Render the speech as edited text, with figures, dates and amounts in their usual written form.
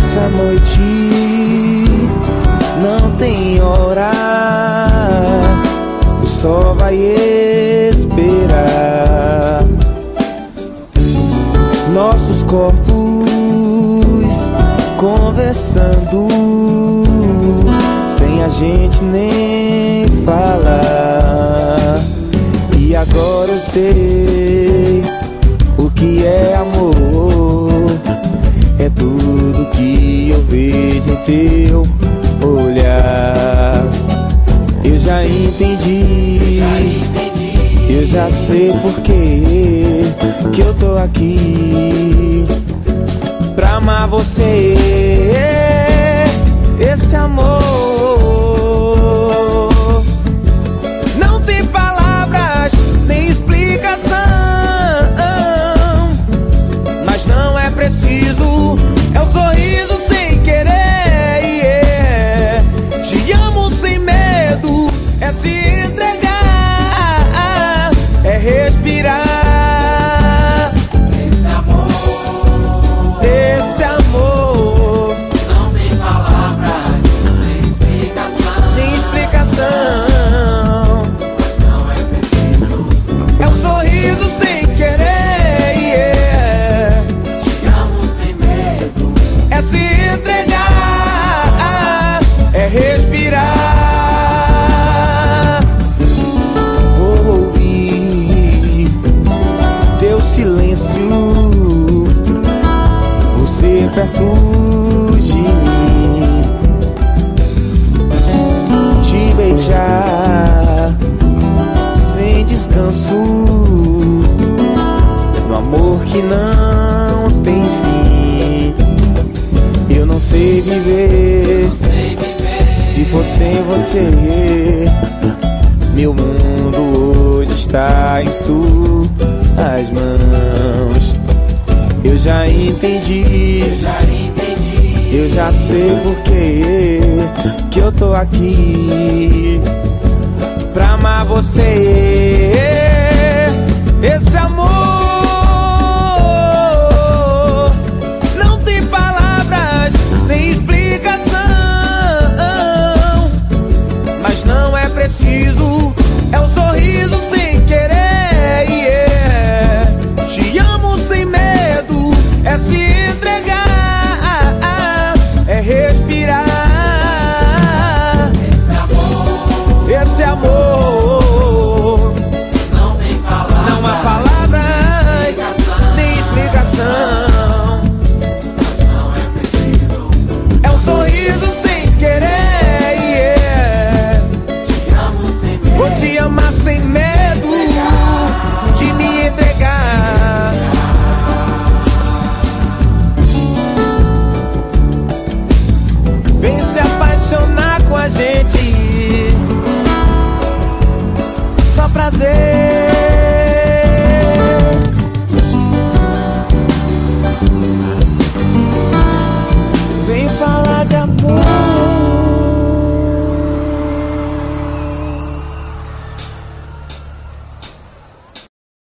Essa noite não tem hora, o sol vai esperar. Nossos corpos conversando, sem a gente nem falar. E agora eu sei o que é amor, é tudo que eu vejo em teu olhar. Eu já entendi, eu já sei porquê que eu tô aqui pra amar você. Esse amor não tem palavras nem explicação, mas não é preciso, é o sorriso sem querer, yeah. Te amo sem medo, é se entregar, é respirar. Esse amor não tem palavras, nem explicação, mas não é preciso, é um sorriso sem querer, yeah. te amo sem medo, É se entregar, é respirar. Vou ouvir teu silêncio, você perto de mim, te beijar sem descanso, no amor que não tem fim. Eu não sei viver se for sem você. Meu mundo hoje está em suas mãos. Eu já entendi, eu já sei porquê que eu tô aqui pra amar você. Esse amor